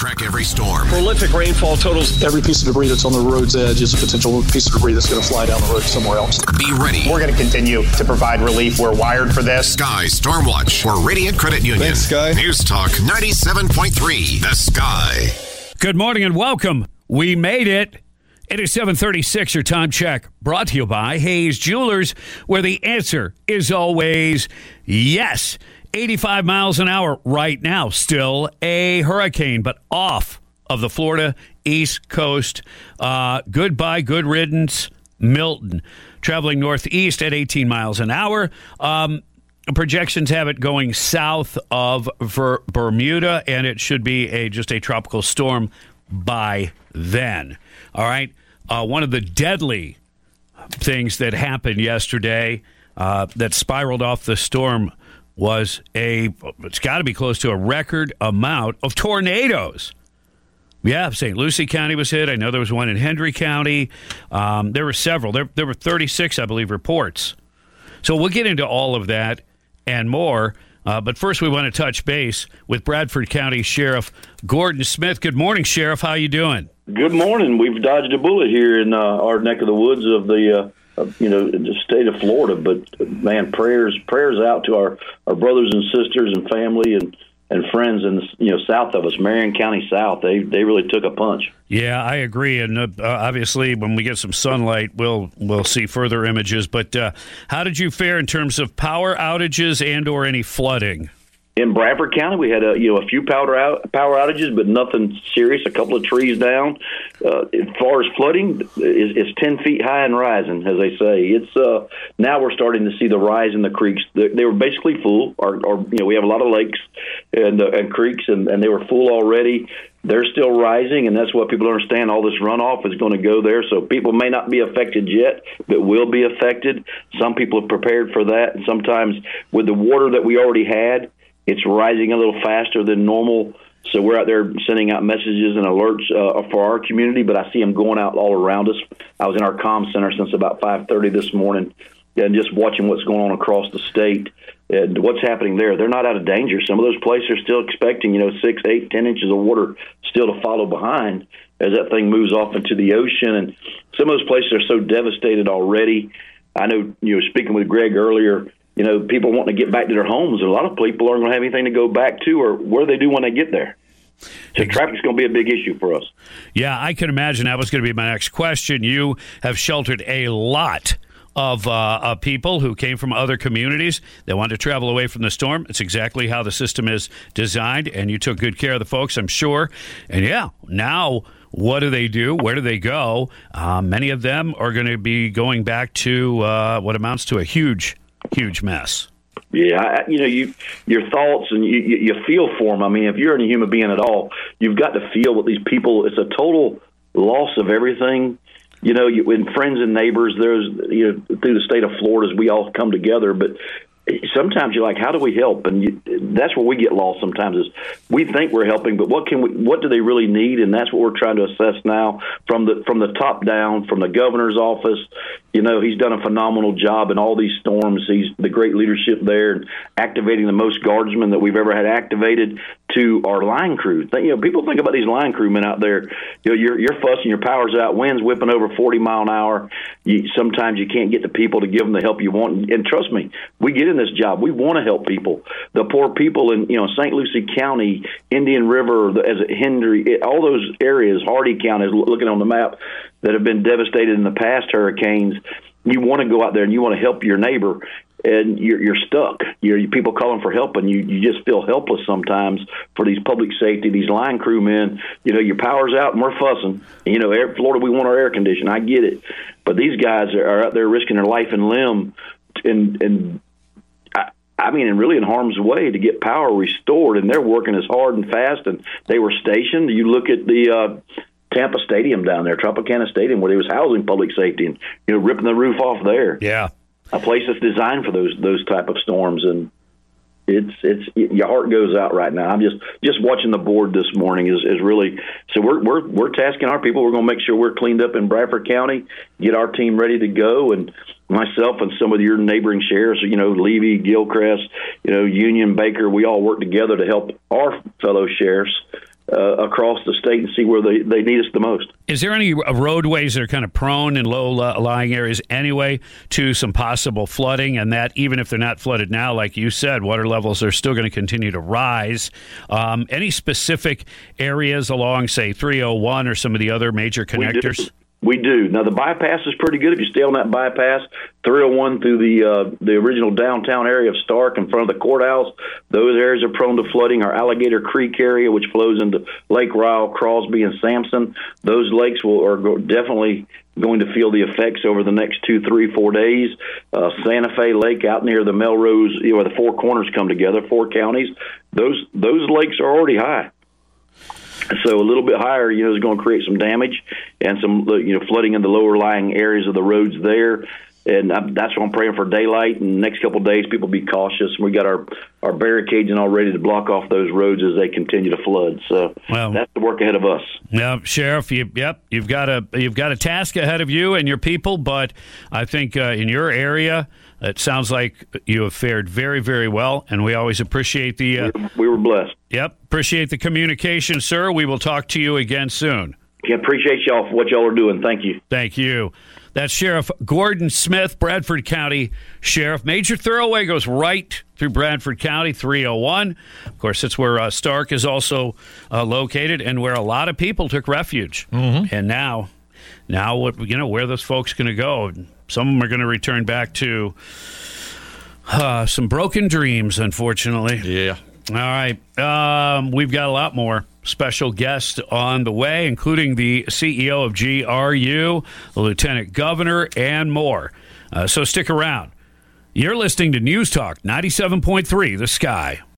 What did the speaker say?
track every storm. Prolific rainfall totals. Every piece of debris that's on the road's edge is a potential piece of debris that's going to fly down the road somewhere else. Be ready. We're going to continue to provide relief. We're wired for this. Sky Storm Watch for Radiant Credit Union. Thanks, Sky. News Talk 97.3, The Sky. Good morning and welcome. We made it. It is 7:36, your time check, brought to you by Hayes Jewelers, where the answer is always yes. 85 miles an hour right now. Still a hurricane, but off of the Florida East Coast. Goodbye, good riddance, Milton. Traveling northeast at 18 miles an hour. Projections have it going south of Bermuda, and it should be just a tropical storm by then. All right. One of the deadly things that happened yesterday that spiraled off the storm was it's got to be close to a record amount of tornadoes. Yeah, St. Lucie County was hit. I know there was one in Hendry County. There were several. There were 36, I believe, reports. So we'll get into all of that and more. But first, we want to touch base with Bradford County Sheriff Gordon Smith. Good morning, Sheriff. How you doing? Good morning. We've dodged a bullet here in our neck of the woods of the state of Florida. But man, prayers out to our brothers and sisters and family and friends in the south of us, Marion County South. They really took a punch. Yeah, I agree. And obviously, when we get some sunlight, we'll see further images. But how did you fare in terms of power outages and/or any flooding? In Bradford County, we had a few power outages, but nothing serious. A couple of trees down. As far as flooding, it's 10 feet high and rising, as they say. It's now we're starting to see the rise in the creeks. They were basically full. We have a lot of lakes and creeks, and they were full already. They're still rising, and that's what people understand. All this runoff is going to go there, so people may not be affected yet, but will be affected. Some people have prepared for that, and sometimes with the water that we already had, it's rising a little faster than normal, so we're out there sending out messages and alerts for our community, but I see them going out all around us. I was in our comm center since about 5:30 this morning and just watching what's going on across the state and what's happening there. They're not out of danger. Some of those places are still expecting, 6, 8, 10 inches of water still to follow behind as that thing moves off into the ocean. And some of those places are so devastated already. I know, speaking with Greg earlier, people wanting to get back to their homes. A lot of people aren't going to have anything to go back to or where they do when they get there. So traffic's going to be a big issue for us. Yeah, I can imagine that was going to be my next question. You have sheltered a lot of people who came from other communities. They wanted to travel away from the storm. It's exactly how the system is designed, and you took good care of the folks, I'm sure. And yeah, now what do they do? Where do they go? Many of them are going to be going back to what amounts to a huge mess. Yeah, your thoughts and you feel for them. I mean, if you're a human being at all, you've got to feel what these people. It's a total loss of everything. When friends and neighbors, there's through the state of Florida, we all come together, but sometimes you're like, how do we help? And that's where we get lost sometimes is we think we're helping, but what do they really need? And that's what we're trying to assess now from the top down, from the governor's office. He's done a phenomenal job in all these storms. He's the great leadership there and activating the most guardsmen that we've ever had activated to our line crew. People think about these line crewmen out there. You're fussing, your power's out, wind's whipping over 40 mile an hour. Sometimes you can't get the people to give them the help you want. And trust me, we get in this job. We want to help people. The poor people in St. Lucie County, Indian River, as Hendry, all those areas, Hardy County, looking on the map, that have been devastated in the past hurricanes. You want to go out there and you want to help your neighbor, and you're stuck. People calling for help, and you just feel helpless sometimes for these public safety, these line crewmen. Your power's out and we're fussing. Florida, we want our air conditioning. I get it, but these guys are out there risking their life and limb, and really in harm's way to get power restored, and they're working as hard and fast, and they were stationed. You look at the Tampa Stadium down there, Tropicana Stadium, where they was housing public safety and ripping the roof off there. Yeah, a place that's designed for those type of storms, and it's your heart goes out right now. I'm just watching the board this morning is really so we're tasking our people. We're going to make sure we're cleaned up in Bradford County, get our team ready to go, and myself and some of your neighboring sheriffs, Levy, Gilchrist, Union, Baker, we all work together to help our fellow sheriffs across the state and see where they need us the most. Is there any roadways that are kind of prone in low-lying areas anyway to some possible flooding, and that even if they're not flooded now, like you said, water levels are still going to continue to rise? Any specific areas along, say, 301 or some of the other major connectors? We do. Now, the bypass is pretty good. If you stay on that bypass, 301 through the original downtown area of Stark in front of the courthouse, those areas are prone to flooding. Our Alligator Creek area, which flows into Lake Ryle, Crosby, and Sampson, those lakes are definitely going to feel the effects over the next 2, 3, 4 days. Santa Fe Lake out near the Melrose, where the Four Corners come together, 4 counties, those lakes are already high. So a little bit higher, is going to create some damage and some, flooding in the lower lying areas of the roads there. And that's why I'm praying for daylight. And the next couple of days, people be cautious. We got our barricades and all ready to block off those roads as they continue to flood. So that's the work ahead of us. Yeah, Sheriff. You've got a task ahead of you and your people. But I think in your area, it sounds like you have fared very, very well, and we always appreciate the. We were blessed. Yep, appreciate the communication, sir. We will talk to you again soon. Yeah, appreciate y'all for what y'all are doing. Thank you. Thank you. That's Sheriff Gordon Smith, Bradford County Sheriff. Major thoroughway goes right through Bradford County, 301. Of course, it's where Stark is also located, and where a lot of people took refuge. Mm-hmm. And now, what where are those folks going to go? Some of them are going to return back to some broken dreams, unfortunately. Yeah. All right. We've got a lot more special guests on the way, including the CEO of GRU, the Lieutenant Governor, and more. So stick around. You're listening to News Talk 97.3, The Sky.